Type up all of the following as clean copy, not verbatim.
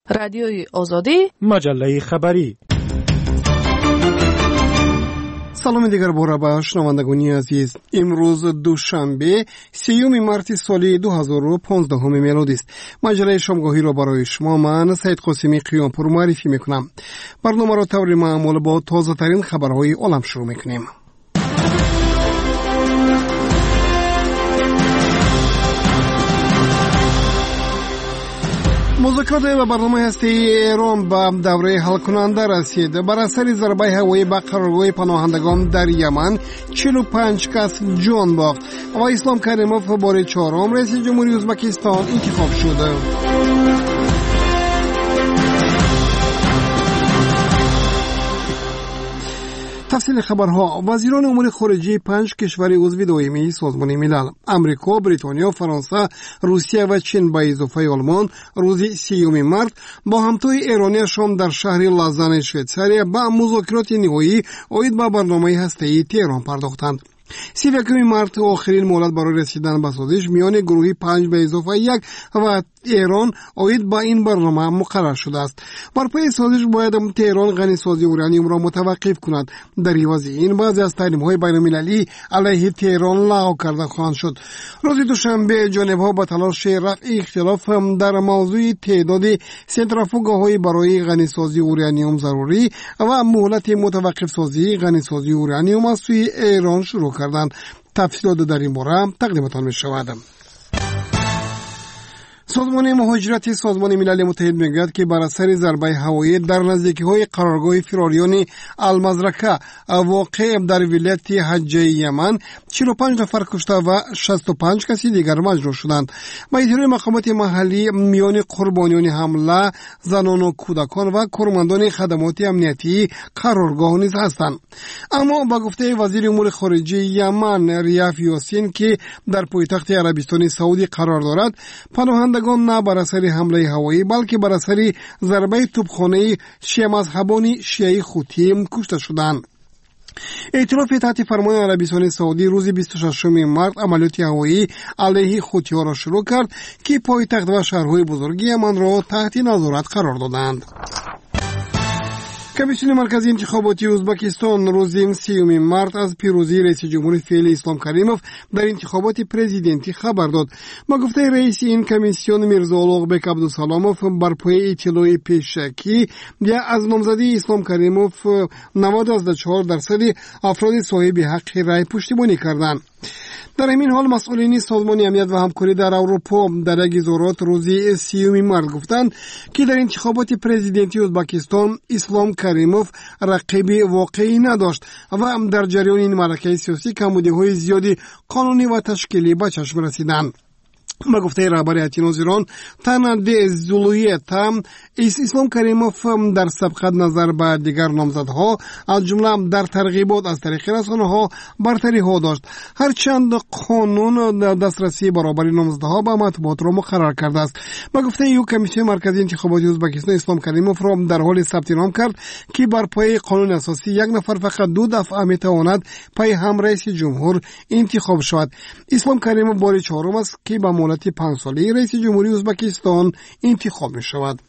رادیوی آزادی، مجله خبری. سلام دیگر باره به شنوندگان عزیز. امروز دوشنبه 30 مارس سال 2015 میلادی است. مجله شامگاهی را برای شما من سید قاسمی قیامپور معرفی میکنم. برنامه را طور معمول با تازه ترین خبرهای عالم شروع میکنیم. مذاکرات و برنامه هسته ایران به دوره حل کننده رسید. بر اثر ضربه هوایی به قرارگاه پناهندگان در یمن 45 کس جان باخت و اسلام کریموف بار چهارم رئیس جمهوری ازبکستان انتخاب شد. تفصیل خبرها. وزیران امور خارجه 5 کشور عضو دائمی سازمان ملل امریکا، بریتانیا، فرانسه، روسیه و چین به اضافه آلمان روز 30 مارس با همتای ایرانیشان در شهر لازن شویتزاریا به مذاکرات نهایی عاید به برنامه هسته‌ای تهران پرداختند. 31 مارس آخرین مهلت برای رسیدن به سازش میان گروهی 5 به اضافه 1 و ایران عاید به این برنامه مقرر شده است. بر پای سازش باید تهران غنیسازی اورانیوم را متوقف کند. در عوض این بعضی از تحریم‌های بین‌المللی علیه تهران لغو کرده خواهند شد. روز دوشنبه ژنو با تلاش رفع اختلاف در موضوع تعداد سنتریفوگ‌های برای غنیسازی اورانیوم ضروری و مهلت متوقف سازی غنیسازی اورانیوم از سوی ایران شروع کردند. تفصیلات در این باره تقدیمتان می‌شود. سازمان مهاجرت سازمان ملل متحد میگوید که بر اثر ضربه هوایی در نزدیکی‌های قرارگاه فراریان المزرکه واقع در ولایت حجه یمن 45 نفر کشته و 65 کسی دیگر مجروح شدند. با اطلاع مقامات محلی میان قربانیان حمله زنان و کودکان و کارمندان خدمات امنیتی قرارگاه نیز هستند. اما با گفته وزیر امور خارجه یمن ریاف یاسین که در پایتخت عربستان سعودی قرار دارد، پناهندگان نه بر اثر حمله هوایی بلکه بر اثر ضربه توپخانه شیعه مذهبان شیعه خوتی کشته شدند. ائتلاف تحت فرمان عربستان سعودی روز 26 مارس عملیات هوایی علیه خوتی‌ها را شروع کرد که پایتخت و شهرهای بزرگ یمن را تحت نظارت قرار دادند. کمیسیون مرکزی انتخاباتی ازبکستان روز 30 مارس از پیروزی رئیس جمهوری فعلی اسلام کریموف در انتخابات پرزیدنتی خبر داد. با گفته رئیس این کمیسیون میرزا اولغبک عبدالسلاموف بر پای اطلاع پیشکی از نامزدی اسلام کریموف 94% افراد صاحب حق رای پشتیبانی کردند. در همین حال مسئولین سازمان امنیت و همکاری در اروپا در یک اظهارات روز 30 مارس گفتند که در انتخابات پرزیدنتی ازبکستان اسلام کریموف رقیب واقعی نداشت و در جریان این معرکه سیاسی کمبودی‌های زیادی قانونی و تشکیلی به چشم رسیدند. با گفته رهبر هیئت ناظران تناد زولویت اسلام کریموف در سبقت نظر به دیگر نامزدها از جمله در ترغیبات از طریق رسانه‌ها برتری ها داشت، هرچند قانون دسترسی برابری نامزدها به مطبوعات را مقرر کرده است. با گفته ایو کمیسیون مرکزی انتخاباتی ازبکستان اسلام کریموف را در حال ثبت نام کرد که بر پای قانون اساسی یک نفر فقط 2 دفعه میتواند پای هم رئیس جمهور انتخاب شود. اسلام کریموف بار چهارم است که با مهلت 5 ساله رئیس جمهوری ازبکستان انتخاب می شود.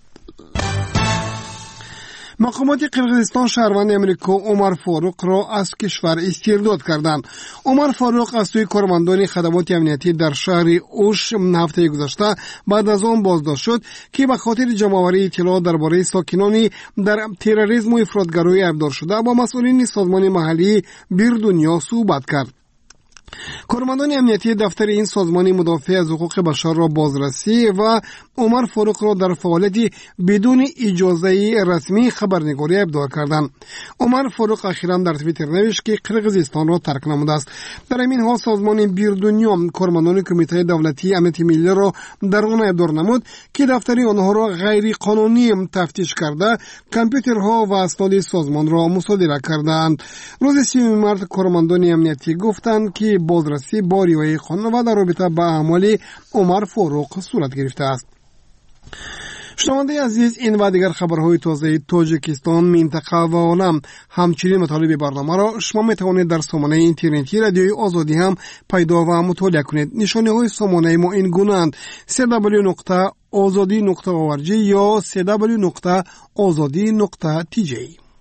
مقامات قرقیزستان شهروند امریکا عمر فاروق را از کشور استرداد کردند. عمر فاروق از سوی کارمندان خدمات امنیتی در شهر اوش هفته گذشته بعد از آن بازداشت شد که به خاطر جمع‌آوری اطلاعات درباره ساکنان در تروریسم و افراطگرایی ابدار شده با مسئولین سازمان محلی بیر دنیا صحبت کرد. کارمندان امنیتی دفتر این سازمان مدافع از حقوق بشر را بازرسی و عمر فاروق را در فعالیت بدون اجازه رسمی خبرنگاری ابداع کردند. عمر فاروق اخیراً در توییتر نوشت که قرقیزستان را ترک نموده است. در همین حال سازمان بیر دنیا کارمندان کمیته دولتی امنیت ملی را در آن ابداع نمود که دفتر آنها را غیر قانونی تفتیش کرده کامپیوترها و اسناد سازمان را مصادره کردند. روز 30 مارس کارمندان امنیتی گفتند که بازرسی با رعایت قانون و در رابطه با اعمال عمر فاروق صورت گرفته است. شنونده عزیز، این و دیگر خبرهای تازه تاجیکستان، منطقه و عالم همچنین مطالب برنامه را شما میتوانید در سامانه اینترنتی رادیوی آزادی هم پیدا و مطالعه کنید. نشانه های سامانه ما این گونه اند: azadi.org یا www.azadi.tj.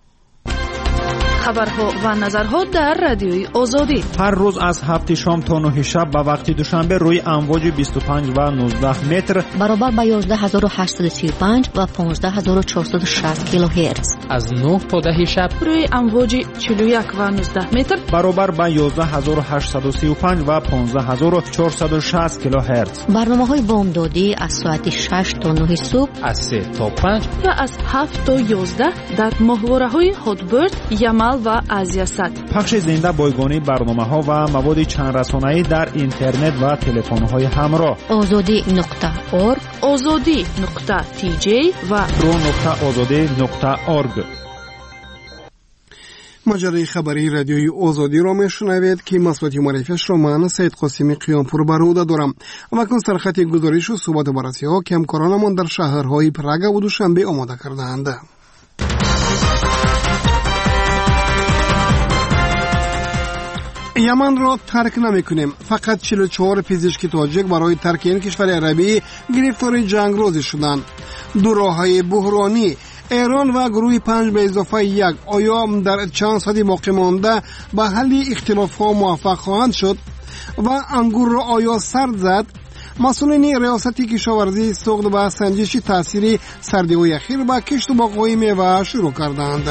خبرها و نظرها در رادیوی آزادی هر روز از 7 شام تا 9 شب به وقت دوشنبه روی امواج 25 و 19 متر برابر با 11835 و 15460 کیلوهرتز. از 9 تا 10 شب روی امواج 41 و 19 متر برابر با 11835 و 15460 کیلوهرتز. برنامه‌های بامدادی از ساعت 6 تا 9 صبح، از 3 تا 5 و از 7 تا 11 در ماهواره‌های هاتبرد، یمل و آزیاسات. پخش زنده بایگانی برنامه‌ها و مواد چند رسانه‌ای در اینترنت و تلفن‌های همراه. azadi.org، azadi.tj و pro.azadi.org. مجله خبری رادیوی آزادی را میشنوید که مسئولیت معرفیش را من سید قاسمی قیامپور بر عهده دارم. اما کن سرخط گزارش و صحبت بررسی ها که همکارانمان در شهرهای پراگ و دوشنبه آماده کرده‌اند. یمن را ترک نمی کنیم. فقط 44 پزشک تاجیک برای ترک این کشور عربی گرفتار جنگ روزی شدند. دو راههای بحرانی ایران و گروه 5 به اضافه 1 آیا در چند ساعت باقی مانده به حل اختلاف ها موفق خواهند شد و انگور را آیا سرد زد؟ مسئولین ریاست کشاورزی سوق به سنجش تاثیر سردی و اخیر به کشت و باغ‌های میوه شروع کردند.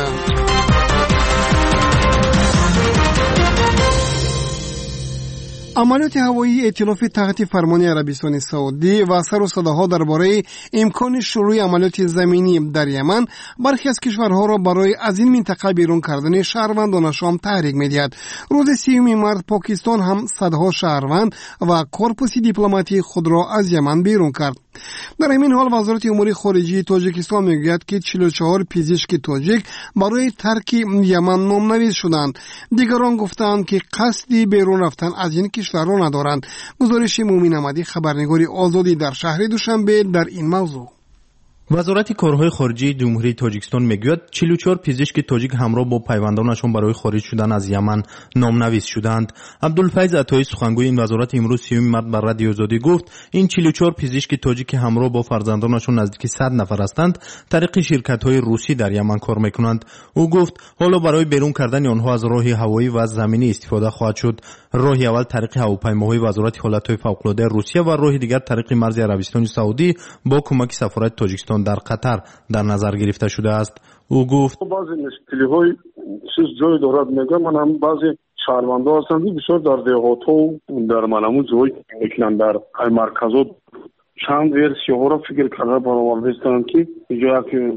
عملیات هوایی ائتلاف تحت فرمان عربستان سعودی و سر و صداها درباره امکان شروع عملیات زمینی در یمن برخی از کشورها را برای از این منطقه بیرون کردن شهروندانشان تحریک می‌دهد. روز 30 مارس پاکستان هم صدها شهروند و کورپوس دیپلماتی خود را از یمن بیرون کرد. در همین حال وزارت امور خارجه تاجیکستان میگوید که 44 پزشک تاجیک برای ترک یمن نامنویس شدند. دیگران گفتند که قصدی بیرون رفتن از این کشور را ندارند. گزارش مومن احمدی خبرنگار آزادی در شهر دوشنبه در این موضوع. وزارت کارهای خارجه جمهوری تاجیکستان میگوید 44 پزشک تاجیک همراه با پیوندانشان برای خارج شدن از یمن نامنویس شدند. عبدالفیض عطایی سخنگوی این وزارت امروز 30 مارس بر رادیو آزادی گفت این 44 پزشک تاجیک همراه با فرزندانشان نزدیک 100 نفر هستند طریق شرکت‌های روسی در یمن کار میکنند. او گفت حالا برای بیرون کردن آنها از راه هوایی و زمینی استفاده خواهد شد. راه اول طریق هواپیماهای وزارت حالت‌های فوق‌العاده روسیه و راه دیگر طریق مرز عربستان سعودی با کمک سفارت تاجیکستان در قطر در نظر گرفته شده است. او گفت بعضی مشکل‌های چیز جای دارد میگم من هم بعضی شهروندان هستند بسیار در دیهات و در منامو جای میکنن در مرکزات چند ورسی‌ها را فکر کرده برآورده‌اند که جایی که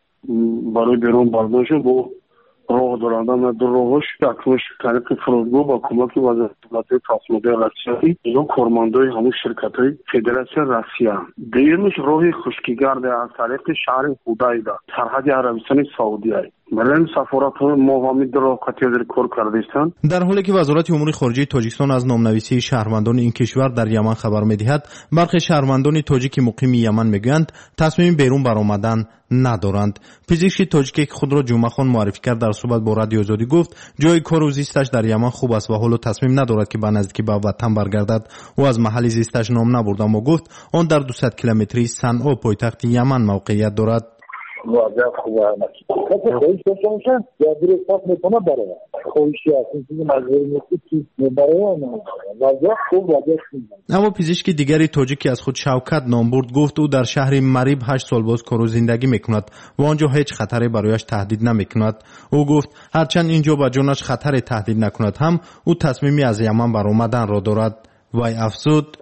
برای بیرون برداشت با راه دارندن در راهش اکنون طریق فرودگاه با کمک وزارت فوق‌العاده روسیه یا کارمندای همون شرکت‌های فدراسیون روسیه دیگرش راه خشکیگرد از طریق شهر هودایدا سرحد عربستان سعودی است. بلند سفارت‌های مقامی در راه قطعی کار کرده‌اند. در حالی که وزارت امور خارجه تاجیکستان از نامنویسی شهروندان این کشور در یمن خبر می‌دهد، برخی شهروندان تاجیک مقیم یمن میگویند تصمیم بیرون برآمدن ندارند. پزشک تاجیک خود را جمعه خان معرفی کرد در صحبت با رادیو آزادی گفت جای کار و زیستش در یمن خوب است و حالا تصمیم ندارد که به نزدیکی به وطن برگردد. او از محل زیستش نام نبرد اما گفت آن در 200 کیلومتری صنعا پایتخت یمن موقعیت دارد. وضعیت خوبه کسی خویش داشته باشن یا دیر احساس میکنه برای خویشی هست این چیزی مجبوری نیستی که برای وضعیت خوب وضعیت خوب. اما پزشک دیگری تاجیکی از خود شوکت نام برد گفت او در شهر مریب 8 سال باز کار و زندگی میکند و آنجا هیچ خطری برایش تهدید نمیکند. او گفت هرچند اینجا با جانش خطری تهدید نکند هم او تصمیمی از یمن برآمدن را دارد. وی افزود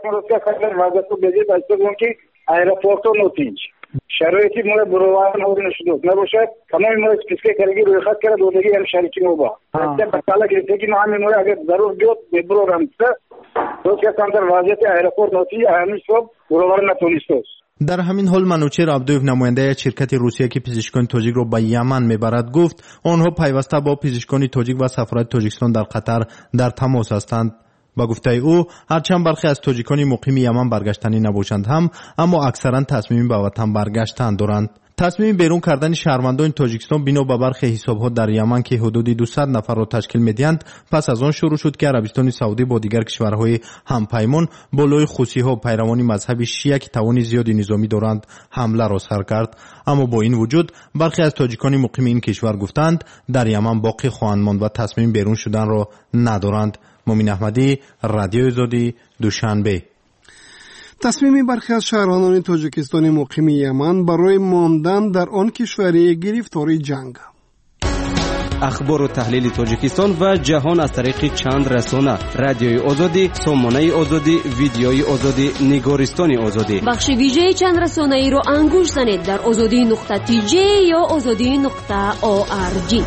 شرایطی ما بروان هوری نشد نباشد تمام ما اسپیسکه کرگی روی خط کرد دوگی هم شریکی نوبا حتی بطالا گرفته که ما همین ما اگر ضرور بیاد ببرو رمسته تو که سانتر وضعیت ایرپورت نوتی همیش صبح بروان نتونیست. در همین حال منوچهر عبدویف نماینده شرکت روسیه که پزشکان تاجیک را به یمن میبرد گفت آنها پیوسته با پزشکان تاجیک و سفارت تاجیکستان در قطر در تماس هستند. با گفته او هرچند برخی از تاجیکان مقیم یمن برگشتنی نباشند هم اما اکثرا تصمیم به وطن برگشتن دارند. تصمیم بیرون کردن شهروندان تاجیکستان بنا به برخی حساب‌ها در یمن که حدود 200 نفر را تشکیل می‌دهند پس از آن شروع شد که عربستان سعودی با دیگر کشورهای همپیمان بالای خوسی‌ها پیروان مذهب شیعه که توان زیادی نظامی دارند حمله را سر کرد. اما با این وجود برخی از تاجیکان مقیم این کشور گفتند در یمن باقی خواهند ماند و تصمیم بیرون شدن را ندارند. مومن احمدی، رادیو آزادی، دوشنبه. تصمیم برخی از شهروندان تاجیکستان مقیم یمن برای ماندن در آن کشور گرفتار جنگ. اخبار و تحلیل تاجیکستان و جهان از طریق چند رسانه: رادیوی آزادی، سامانه آزادی، ویدیوی آزادی، نگارستان آزادی. بخش ویژه چند رسانه ای را انگوش زنید در azadi.tj یا azadi.org.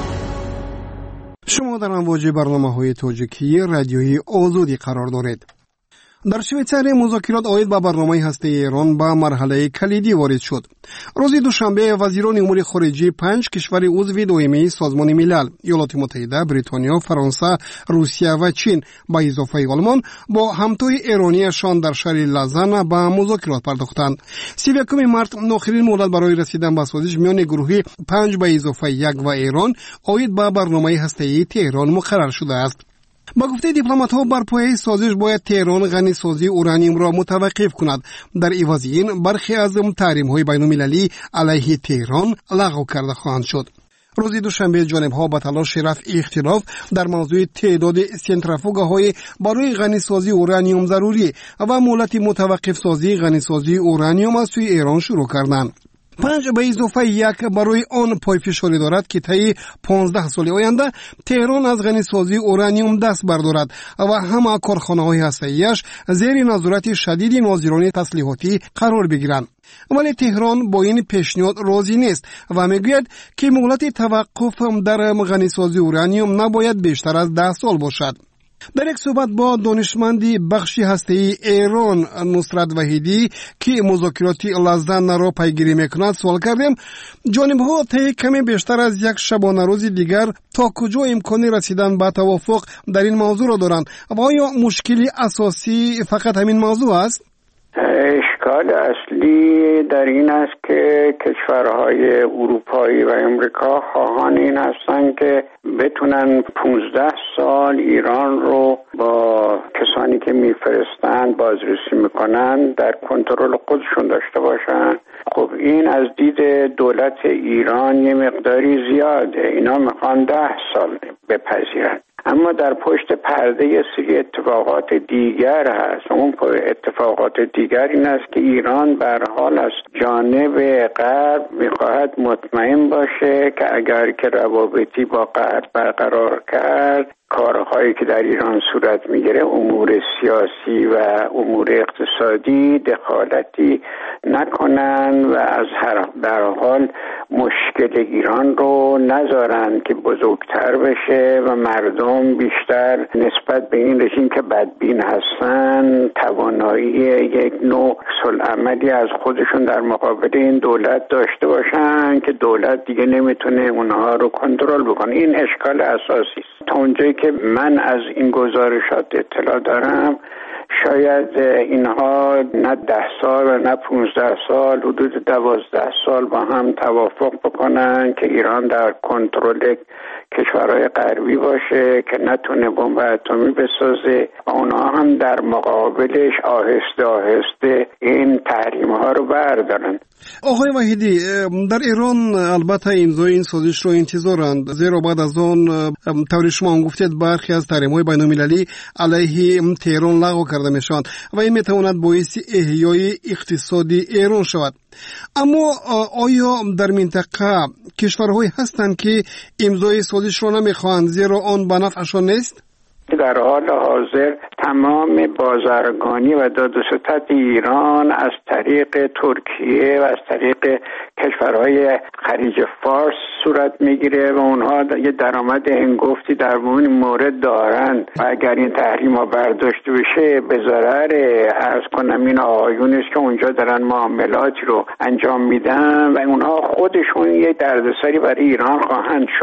شما در امواج برنامه‌های تاجیکی رادیوی آزادی قرار دارید. در شویڅاریا مذاکرات عاید به برنامه هسته ایران به مرحله کلیدی وارد شد. روز دوشنبه وزیران امور خارجه 5 کشور عضو دائمی سازمان ملل، ایالات متحده، بریتانیا، فرانسه، روسیه و چین با اضافه آلمان با همتای ایرانیشان در شهر لازن به مذاکرات پرداختند. 31 مارس آخرین مدت برای رسیدن به سازش میان گروه 5 به اضافه 1 و ایران عاید به برنامه هسته‌ای تهران مقرر شده است. با گفته دیپلمات‌ها بر پایه سازش باید تهران غنیسازی اورانیوم را متوقف کند. در عوض این برخی از تحریم‌های بین‌المللی علیه تهران لغو کرده خواهند شد. روز دوشنبه جانب‌ها با تلاش رفع اختلاف در موضوع تعداد سنتریفوگ‌های برای غنیسازی اورانیوم ضروری و مهلت متوقف سازی غنیسازی اورانیوم از سوی ایران شروع کردند. 5 به اضافه 1 برای آن پایفشاری دارد که طی 15 سال آینده تهران از غنیسازی اورانیوم دست بردارد و همه کارخانه‌های هسته‌ایش زیر نظارت شدید ناظران تسلیحاتی قرار بگیرند. ولی تهران با این پیشنهاد راضی نیست و میگوید که مهلت توقف در غنیسازی اورانیوم نباید بیشتر از 10 سال باشد. در یک صحبت با دانشمندی بخش هسته‌ای ایران نصرت وحیدی که مذاکرات لازن را پیگیری میکند سوال کردیم جانب‌ها طی کمی بیشتر از یک شبانه روز دیگر تا کجا امکان رسیدن به توافق در این موضوع را دارند و آیا مشکلی اساسی فقط همین موضوع است؟ اشکال اصلی در این است که کشورهای اروپایی و امریکا خواهان این هستند که بتونن 15 سال ایران رو با کسانی که میفرستند بازرسی میکنن در کنترل خودشون داشته باشن. خب این از دید دولت ایران یه مقداری زیاده. اینا میخوان 10 سال بپذیرن. اما در پشت پرده یه سری اتفاقات دیگر هست. اون اتفاقات دیگر این است که ایران به هر حال از جانب غرب میخواهد مطمئن باشه که اگر که روابطی با غرب برقرار کرد کارهایی که در ایران صورت میگیره امور سیاسی و امور اقتصادی دخالتی نکنن و از هر حال مشکل ایران رو نذارن که بزرگتر بشه و مردم بیشتر نسبت به این رژیم که بدبین هستن توانایی یک نوع عملی از خودشون در مقابل این دولت داشته باشن که دولت دیگه نمیتونه اونها رو کنترل بکنه. این اشکال اساسی است. تا اونجایی که من از این گزارشات اطلاع دارم شاید اینها نه 10 سال و نه 15 سال حدود 12 سال با هم توافق بکنن که ایران در کنترل کشورهای غربی باشه که نتونه بمب اتمی بسازه و اونها هم در مقابلش آهسته آهسته این تحریم‌ها رو بردارن. آقای وحیدی، در ایران البته امضای این سازش رو انتظارند، زیرا بعد از آن طور شما هم گفتید برخی از تحریم‌های بین‌المللی علیه تهران لغو کرده میشوند و این میتواند باعث احیای اقتصادی ایران شود. اما آیا در منطقه کشورهایی هستند که امضای سازش را نمیخواهند زیرا آن به نفعشان نیست؟ در حال حاضر تمام بازرگانی و داد و ستد ایران از طریق ترکیه و از طریق کشورهای خلیج فارس صورت میگیره و اونها یه درآمد هنگفتی در این مورد دارن و اگر این تحریم ها برداشته بشه به ضرر عرض کنم این آقایونی است که اونجا دارن معاملاتی رو انجام میدن و اونها خودشون یه دردسری برای ایران خواهند شد.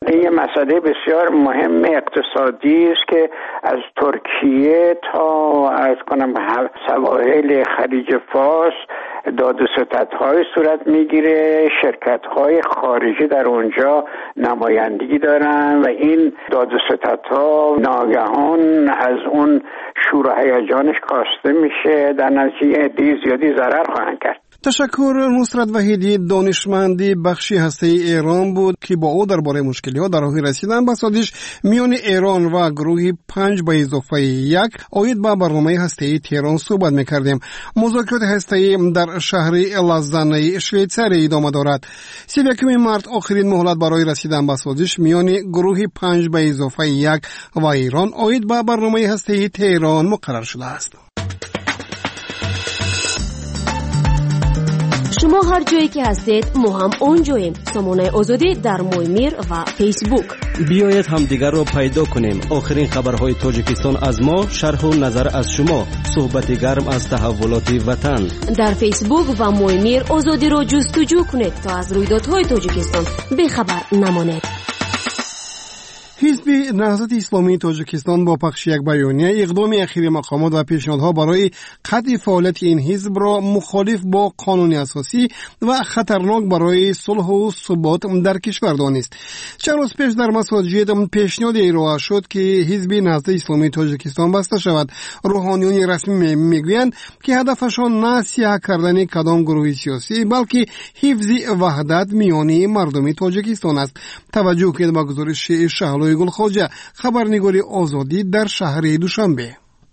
این مسئله بسیار مهم اقتصادی است که از ترکیه تا از کنم سواحل خلیج فارس داد و ستدهای صورت میگیره. شرکت‌های خارجی در اونجا نمایندگی دارن و این داد و ستدها ناگهان از اون شور و هیجانش کاسته میشه، در نتیجه عده زیادی ضرر خواهند کرد. تشکر. نصرت وحیدی دانشمندی بخشی هسته‌ای ایران بود که با او درباره مشکل‌ها در راه رسیدن به سازش میان ایران و گروه 5 به اضافه 1 عاید به برنامه هسته‌ای تهران صحبت می‌کردیم. مذاکرات هسته‌ای در شهر لازانه شویتزاری ادامه دارد. 31 مارس آخرین مهلت برای رسیدن به سازش میان گروه 5 به اضافه 1 و ایران عاید به برنامه هسته‌ای تهران مقرر شده است. شما هر جایی که هستید ما هم اونجاییم. سامانه آزادی در مویمیر و فیسبوک. بیایید همدیگر را پیدا کنیم. آخرین خبرهای تاجیکستان از ما، شرح و نظر از شما، صحبت گرم از تحولات وطن. در فیسبوک و مویمیر آزادی را جستجو کنید تا از رویدادهای تاجیکستان بیخبر نمانید. حزب نهضت اسلامی تاجیکستان با پخش یک بیانیه اقدام اخیر مقامات و پیشنهادها برای قطع فعالیت این حزب را مخالف با قانون اساسی و خطرناک برای صلح و ثبات در کشور دانست. چند روز پیش در مساجد پیشنهادی ارائه شد که حزب نهضت اسلامی تاجیکستان بسته شود. روحانیون رسمی میگویند که هدفشان نه سیاه کردن کدام گروه سیاسی بلکه حفظ وحدت میان مردم تاجیکستان است. توجه کنید به گزارش شهلای گلخواجه، خبرنگار آزادی در شهر دوشنبه.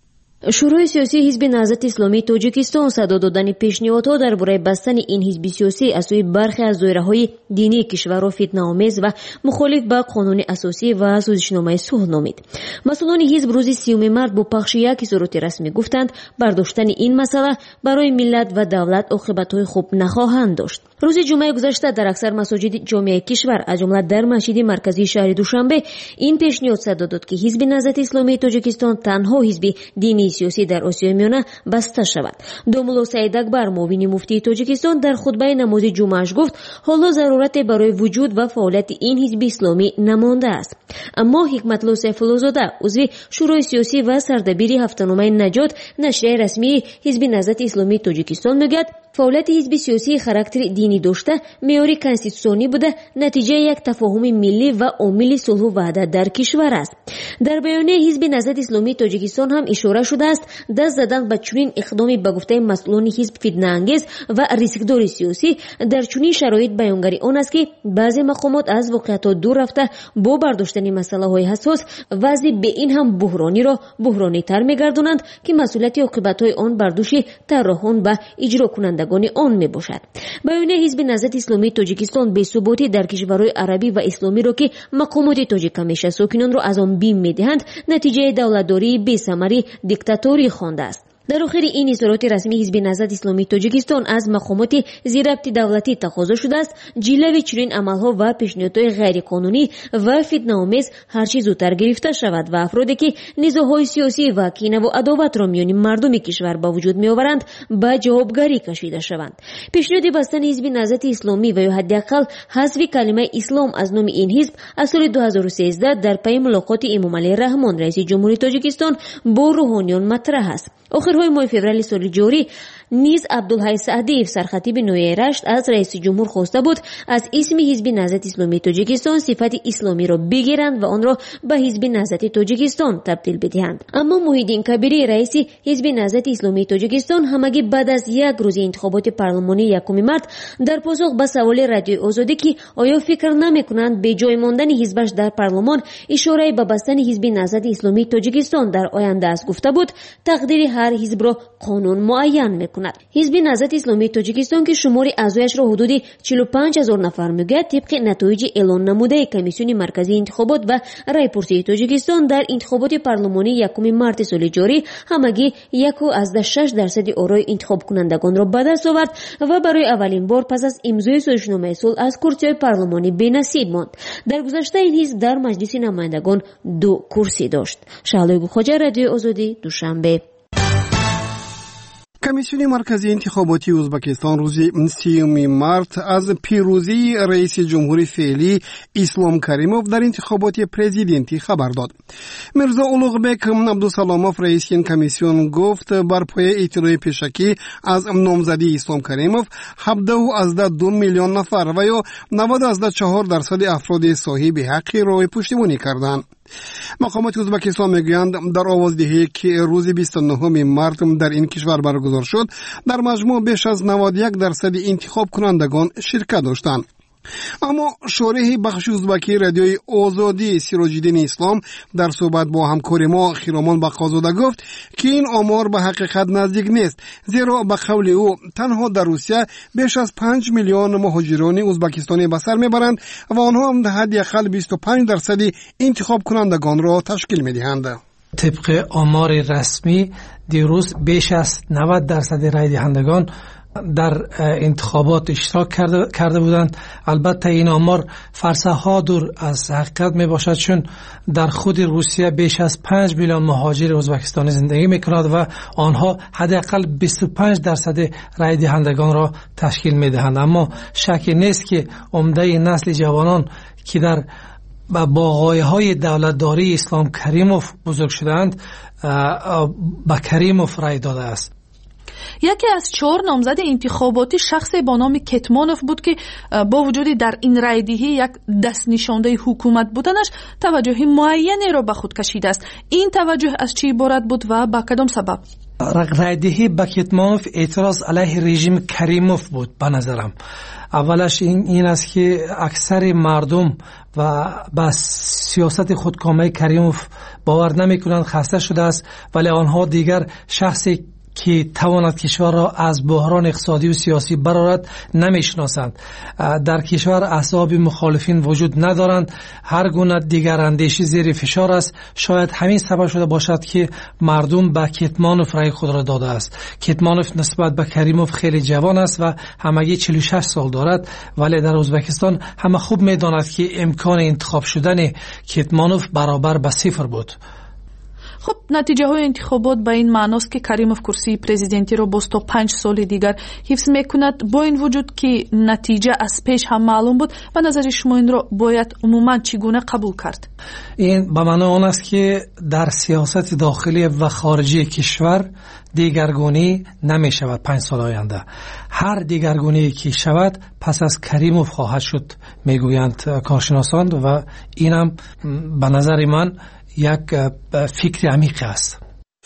شورای سیاسی حزب نهضت اسلامی تاجیکستان صدا دادن پیشنهادها درباره بستن این حزب سیاسی از سوی برخی از دایره‌های دینی کشور را فتنه‌آمیز و مخالف با قانون اساسی و سازشنامه صلح نامید. مسئولان حزب روز 30 مارس با پخش یک صورت رسمی گفتند برداشتن این مسئله برای ملت و دولت عاقبت‌های خوب نخواهند داشت. روز جمعه گذشته در اکثر مساجد جامعه کشور از جمله در مسجد مرکزی شهر دوشنبه این پیشنهاد صدا داد که حزب نهضت اسلامی تاجیکستان تنها حزب دینی سیاسی در آسیای میانه بسته شود. دومولو سعید اکبر معاون مفتی تاجیکستان در خطبه نماز جمعهش گفت حالا ضرورت برای وجود و فعالیت این حزب اسلامی نمانده است. اما حکمت‌الله سیف‌الله‌زاده عضو شورای سیاسی و سردبیر هفته‌نامه نجات نشریه رسمی حزب نهضت اسلامی تاجیکستان میگوید فعالیت حزب سیاسی خاراکتر دینی داشته معیار کنستیتوسیونی بوده، نتیجه یک تفاهم ملی و عامل صلح و وحدت در کشور است. در بیانیه حزب نهضت اسلامی تاجیکستان هم اشاره شده است دست زدن به چنین اقدامی به گفته مسئولان حزب فتنه‌انگیز و ریسکدار سیاسی در چنین شرایط بیانگری آن است که بعضی مقامات از واقعیت دور رفته با برداشتن مسائل حساس وضع به این هم بحرانی را بحرانی تر می‌گردانند که مسئولیت عاقبت‌های آن بر دوش طراحان و اجرا کنندگان آن میباشد. بیانیه حزب نهضت اسلامی تاجیکستان به ثباتی در کشورهای عربی و اسلامی را که مقامات تاجیک همیشه ساکنان را از آن بیم میدهند نتیجه دولتداری بی‌ثمری دیکتاتوری خوانده است. در آخر این اظهارات رسمی حزب نهضت اسلامی تاجیکستان از مقامات ذی‌ربط دولتی تقاضا شده است جلوی چنین عملها و پیشنهادهای غیرقانونی و فتنه‌آمیز هرچه زودتر گرفته شود و افرادی که نزاع‌های سیاسی و کینه و عداوت را میان مردم کشور به وجود میآورند به جوابگری کشیده شوند. پیشنهاد بستن حزب نهضت اسلامی و یا حداقل حذف کلمه اسلام از نام این حزب از سال 2013 در پی ملاقات امامعلی رحمان رئیس جمهوری تاجیکستان با روحانیون مطرح است. آخرهای ماه فوریه سال جاری نیز عبدالحی سعدی سرخطیب نویه رشت از رئیس جمهور خواسته بود از اسم حزب نهضت اسلامی تاجیکستان صفت اسلامی را بگیرند و آن را به حزب نهضت تاجیکستان تبدیل بدهند. اما محیدین کبیری رئیس حزب نهضت اسلامی تاجیکستان همگی بعد از یک روز انتخابات پارلمانی 1 مارس در پاسخ به سوال رادیو آزادی که آیا فکر نمی‌کنند به جای ماندن حزبش در پارلمان اشاره به بستن حزب نهضت اسلامی تاجیکستان در آینده است گفته بود تقدیر هر حزب را قانون معین می‌کند. حزب نهضت اسلامی تاجیکستان که شمار اعضایش را حدود 45000 نفر میگوید طبق نتایج اعلان نموده کمیسیون مرکزی انتخابات و رایپرسی تاجیکستان در انتخابات پارلمانی 1 مارس سال جاری همگی 1.6% آرای انتخاب کنندگان را به دست آورد و برای اولین بار پس از امضای سازشنامه صلح از کرسی‌های پارلمانی بی‌نصیب ماند. در گذشته این حزب در مجلس نمایندگان 2 کرسی داشت. شهلای گلخواجه، رادیو آزادی، دوشنبه. کمیسیون مرکزی انتخاباتی ازبکستان روز 30 مارت از پیروزی رئیس جمهوری فعلی اسلام کریموف در انتخابات پرزیدنتی خبر داد. میرزا اولوغبک عبدالسلاموف رئیس این کمیسیون گفت بر پایه اطلاع پیشکی از نامزدی اسلام کریموف 17.2 میلیون نفر و یا 90.4% افراد صاحب حق رای پشتیبانی کردند. مقامات ازبکستان میگویند در آوازدهی که روز 29 مارت در این کشور برگزار شد در مجموع بیش از 91% انتخاب کنندگان شرکت داشتند. اما شارح بخش ازبکی رادیوی آزادی سیراج‌الدین اسلام در صحبت با همکار ما خیرامان بقازاده گفت که این آمار به حقیقت نزدیک نیست، زیرا به قول او تنها در روسیه بیش از 5 میلیون مهاجران ازبکستانی به سر میبرند و آنها هم حداقل 25% انتخاب کنندگان را تشکیل میدهند. طبق آمار رسمی دیروز بیش از 90% رای دهندگان در انتخابات اشتراک کرده بودند. البته این آمار فرسه ها دور از حقیقت می باشد، چون در خود روسیه بیش از 5 میلیون مهاجر ازبکستانی زندگی می کند و آنها حداقل 25% رای دهندگان را تشکیل می دهند. اما شکی نیست که عمده نسل جوانان که در با غایه‌های دولتداری اسلام کریموف بزرگ شدند به کریموف رای داده است. یکی از 4 نامزد انتخاباتی شخصی با نام کتمانوف بود که با وجود در این رایدهی یک دست نشانده حکومت بودنش توجه معینی را به خود کشیده است. این توجه از چی عبارت بود و به کدام سبب؟ رایدهی با کتمانوف اعتراض علیه رژیم کریموف بود. به نظرم اولش این است که اکثر مردم و با سیاست خودکامه کریموف باور نمی کنند، خسته شده است، ولی آنها دیگر شخصی که تواند کشور را از بحران اقتصادی و سیاسی برآورد نمیشناسند. در کشور احزاب مخالفین وجود ندارند، هر گونه دیگر اندیشی زیر فشار است. شاید همین سبب شده باشد که مردم به کتمانوف رای خود را داده است. کتمانوف نسبت به کریموف خیلی جوان است و همگی 46 سال دارد، ولی در ازبکستان همه خوب میداند که امکان انتخاب شدن کتمانوف برابر به 0 بود. خب نتیجه های انتخابات به این معناست که کریموف کرسی پرزیدنتی را باز تا 5 سال دیگر حفظ میکند. با این وجود که نتیجه از پیش هم معلوم بود، به نظر شما این را باید عموما چگونه قبول کرد؟ این به معنی آن است که در سیاست داخلی و خارجی کشور دیگرگونی نمی شود. 5 سال آینده هر دیگرگونی که شود پس از کریموف خواهد شد میگویند کارشناسان و اینم به نظر من یک فکر عمیق است.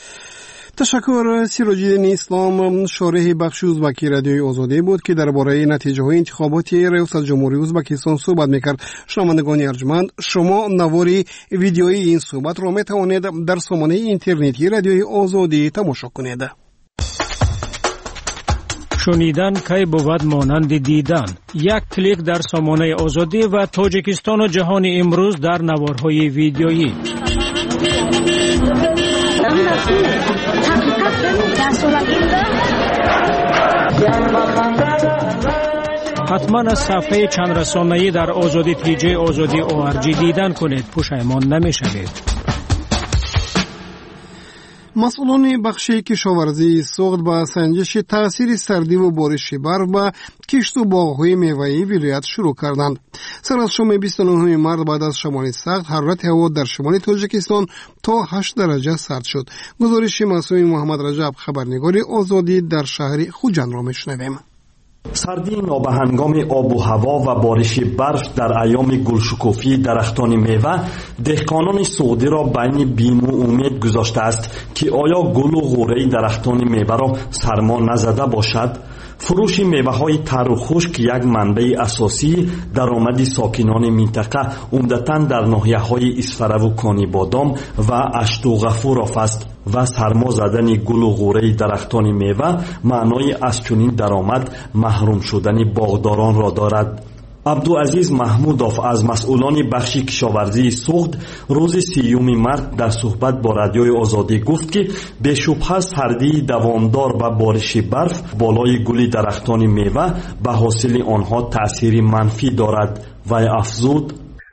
تشکر. سیراج‌الدین اسلام شارح بخش ازبکی رادیوی آزادی بود که درباره نتیجه های انتخاباتی ریاست جمهوری ازبکستان صحبت میکرد. شنوندگان ارجمند، شما نواری ویدیویی این صحبت را میتوانید در سامانه اینترنتی رادیوی آزادی تماشا کنید. شنیدن کی بود مانند دیدن. یک کلیک در سامانه آزادی و تاجیکستان و جهان امروز در نوارهای ویدیویی. حتما از صفحه چند رسانه‌ای در آزادی پیجی آزادی ORG دیدن کنید، پشیمان نمی‌شوید. مسئولان بخش کشاورزی سوخت با سنجش تاثیر سردی و بارش برف به کشت و باغ‌های میوه‌ای ولایت شروع کردند. سر از شام 29 مارت بعد از شمال سخت حرارت هوا در شمال تاجیکستان تا 8 درجه سرد شد. گزارش معصوم محمد رجب، خبرنگار آزادی در شهر خوجند را میشنویم. سردی نابهنگام آب و هوا و بارش برف در ایام گلشکوفی درختان میوه دهقانان سعودی را بین بیم و امید گذاشته است که آیا گل و غوره درختان میوه را سرما نزده باشد. فروش میوه‌های تر و خشک یک منبع اساسی درآمد ساکنان منطقه عمدتاً در ناحیه‌های اسفره و کانی بادام و اشت و غفور است و سرما زدن گل و غوره درختان میوه معنای از چنین درآمد محروم شدن باغداران را دارد. عبدالعزیز محمودوف از مسئولان بخش کشاورزی سوخت روز 30 مارت در صحبت با رادیوی آزادی گفت که بی‌شبهه سردی دوامدار و بارش برف بالای گل درختان میوه به حاصل آنها تأثیر منفی دارد و افزود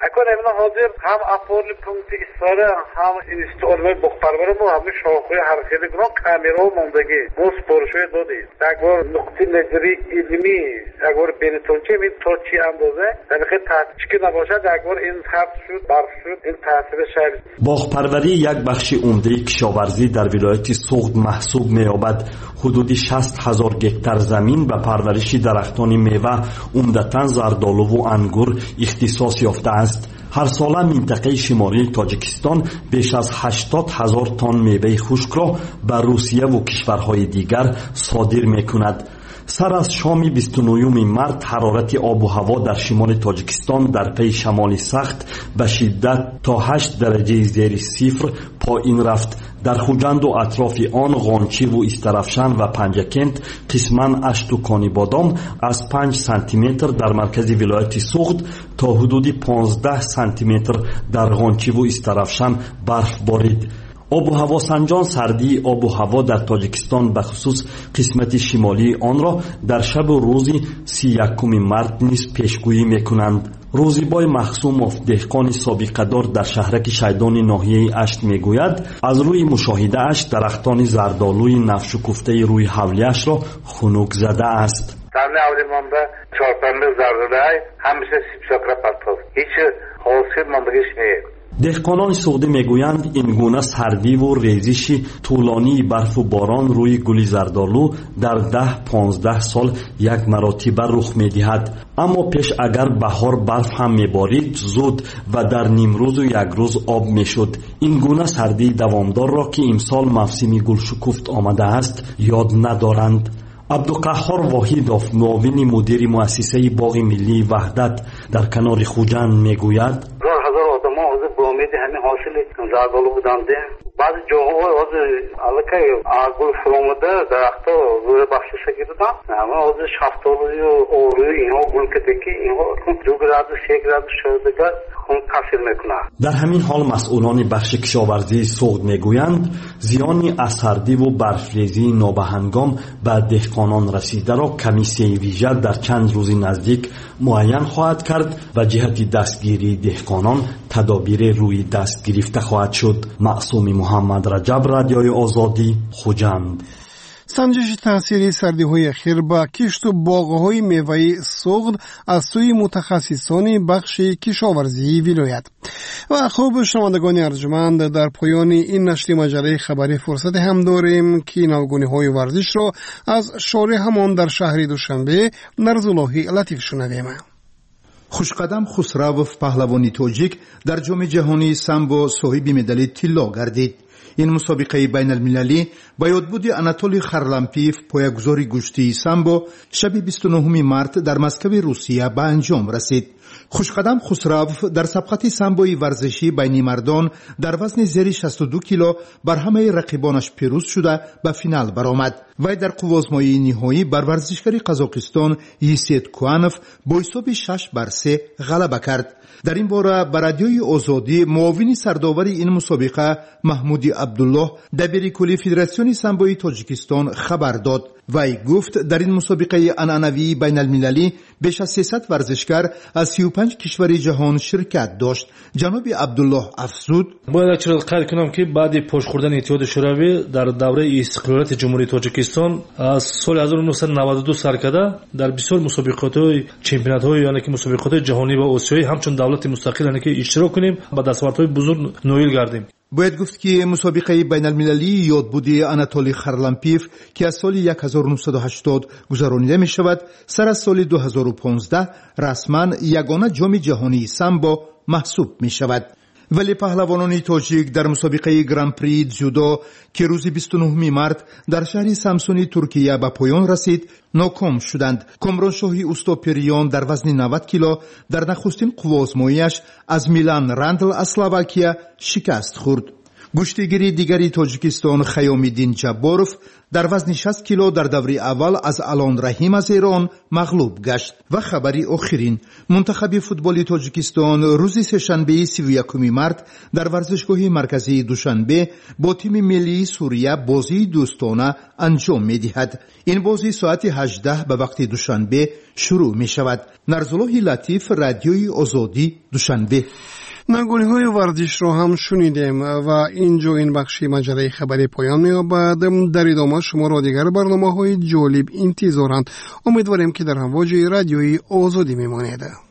mana hozir ham aporli punkti istore ham installme bokparvara bu ham shoxi harakati bilan kamera mondagi bu sporşoy dodi agor nuqti nazari ilmi agor betonchi min tochi andoze yani tatbiqi nabashad agor in xavf shud barf shud in ta'sir shar باغپروری یک بخش عمده کشاورزی در ولایت سوغد محسوب می‌یابد. حدود 60,000 گکتار زمین به پرورش درختان میوه عمدتاً زردآلو و انگور اختصاص یافته است. هر ساله منطقه شمالی تاجیکستان بیش از 80,000 تن میوه خشک را به روسیه و کشورهای دیگر صادر می‌کند. سر از شام 29 مارت حرارت آب و هوا در شمال تاجیکستان در پی شمال سخت به شدت تا 8 درجه زیر صفر پایین رفت. در خوجند و اطراف آن غانچی و استرافشان و پنجکент قسماً اشتوکانی بادام از 5 سانتی متر در مرکز ولایت سوغد تا حدود 15 سانتی متر در غانچی و استرافشان برف بارید. آب و هوا سنجان سردی آب و هوا در تاجیکستان به خصوص قسمت شمالی آن را در شب و روز 31 مارت نیز پیشگویی میکنند. روزیبای مخصوموف دهقان سابقه دار در شهرک شیدان ناحیه اشت میگوید از روی مشاهده اش درختان زردآلوی نفشکفته روی حولیش را خنک زده است. تمام اولیمان به چهارپنبه زردآلوی همیشه سیب ساکره پرتاز هیچ حاصل ماندگیش نیست. دهقانان سوغدی میگویند این گونه سردی و ریزش طولانی برف و باران روی گل زردآلو در 10-15 سال یک مرتبه رخ میدهد. اما پیش اگر بهار برف هم میبارید زود و در نیمروز و یک روز آب میشد. این گونه سردی دوامدار را که امسال موسم گل شکفت آمده است یاد ندارند. عبدالقهار واحدوف معاون مدیر مؤسسه باغ ملی وحدت در کنار خوجند میگوید همین حاصل زردآلو بودنده بعضی جاها از الکه آگل فرومده درختا روی بخشش گیردن اما از شفتالوی و اوروی اینها گل کده که اینها 2 گراد 3 گراد شده خون تاثیر میکنه. در همین حال مسئولان بخش کشاورزی سوغد میگویند زیانی از سردی و برفریزی نابهنگام به دهقانان رسیده را کمیسیه ویژه در چند روز نزدیک معین خواهد کرد و جهت دستگیری دهقانان تدابیر روی دست گرفته خواهد شد. معصوم محمد رجب، رادیوی آزادی، خوجند. سنجش تاثیر سردی‌های اخیر با کشت و باغ‌های میوه‌ای سوغد از سوی متخصصان بخش کشاورزی ولایت. و خوب شنوندگان ارجمند، در پایان این نشر مجله خبری فرصت هم داریم که نوگونی‌های ورزش را از شارع همان در شهر دوشنبه نرزالله لطیف شنویم. خوشقدم خسروف پهلوانی توجیک در جام جهانی سامبو صاحب مدال طلا گردید. این مسابقه بین المللی با یادبود آناتولی خارلامپیف پایه‌گذار گشتی سامبو شب 29 مارت در مسکو روسیه به انجام رسید. خوشقدم خسروف در سبقت سامبوی ورزشی بین مردان در وزن زیر 62 کیلو بر همه رقیبانش پیروز شده به فینال برآمد. وی در قوازمایی نهایی بر ورزشکار قزاقستان یسیت کوانوف با حساب 6-3 غلبه کرد. در این باره به رادیوی آزادی معاون سرداور این مسابقه محمود عبدالله دبیر کلی فدراسیون سامبوی تاجیکستان خبر داد. وی گفت در این مسابقه انعنوی بین المللی بیش از 300 ورزشکار از 35 کشور جهان شرکت داشت. جناب عبدالله افزود: باید اکثر قید کنم که بعد پشت خوردن اتحاد شوروی در دوره استقلالیت جمهوری تاجیکستان از سال 1992 سر کرده در بسیار مسابقات چمپیونات یعنی که مسابقات جهانی و آسیایی همچون دولت مستقل یعنی که اشتراک کنیم و دستاوردهای بزرگ نایل گردیم. باید گفت که مسابقه بین المللی یادبودی آناتولی خارلامپیف که از سال 1980 گذرانیده می شود سر از سال 2015 رسما یگانه جام جهانی سامبو محسوب می شود. ولی پهلوانان تاجیک در مسابقه گران پری جودو که روز 29 مارت در شهر سامسونی ترکیه به پایان رسید ناکام شدند. کامرانشاهی اوستاپریان در وزن 90 کیلو در نخستین قوازماییش از میلان راندل اسلواکیه شکست خورد. گشتیگیری دیگری تاجیکستان خیامالدین جباروف در وزن 60 کیلو در دوره اول از علان رحیم از ایران مغلوب گشت. و خبری آخرین، منتخب فوتبال تاجیکستان روز سه‌شنبه 31 مارت در ورزشگاه مرکزی دوشنبه با تیم ملی سوریه بازی دوستانه انجام می‌دهد. این بازی ساعت 18 به وقت دوشنبه شروع می‌شود. نرزالله لطیف، رادیوی آزادی، دوشنبه. نگونی‌های ورزش را هم شنیدیم و اینجا این بخشی مجله خبری پایان می‌یابد. در ادامه شما را دیگر برنامه‌های جالب انتظارند. امیدواریم که در امواج رادیوی آزادی می‌مانید.